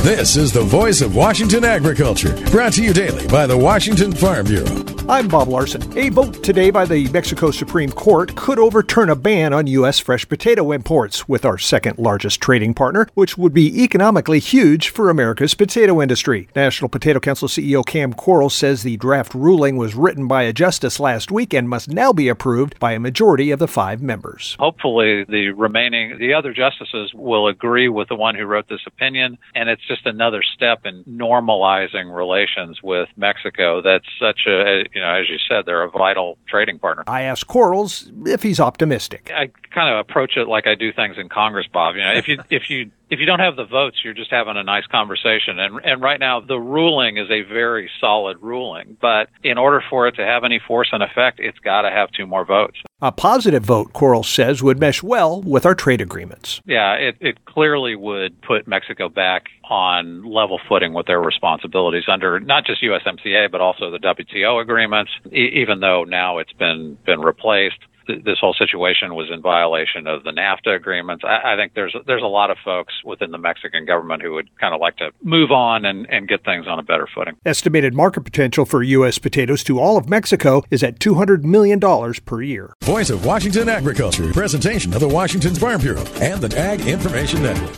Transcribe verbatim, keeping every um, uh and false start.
This is the voice of Washington agriculture, brought to you daily by the Washington Farm Bureau. I'm Bob Larson. A vote today by the Mexico Supreme Court could overturn a ban on U S fresh potato imports with our second largest trading partner, which would be economically huge for America's potato industry. National Potato Council C E O Cam Quarles says the draft ruling was written by a justice last week and must now be approved by a majority of the five members. Hopefully the remaining, the other justices will agree with the one who wrote this opinion, and it's just another step in normalizing relations with Mexico. That's such a, you know, as you said, they're a vital trading partner. I asked Quarles if he's optimistic. I kind of approach it like I do things in Congress, Bob. You know, if you if you if you don't have the votes, you're just having a nice conversation. And and right now, the ruling is a very solid ruling. But in order for it to have any force and effect, it's got to have two more votes. A positive vote, Quarles says, would mesh well with our trade agreements. Yeah, it, it clearly would put Mexico back on level footing with their responsibilities under not just U S M C A, but also the W T O agreements, e- even though now it's been been replaced. This whole situation was in violation of the NAFTA agreements. I, I think there's there's a lot of folks within the Mexican government who would kind of like to move on and, and get things on a better footing. Estimated market potential for U S potatoes to all of Mexico is at two hundred million dollars per year. Voice of Washington agriculture, presentation of the Washington Farm Bureau and the Ag Information Network.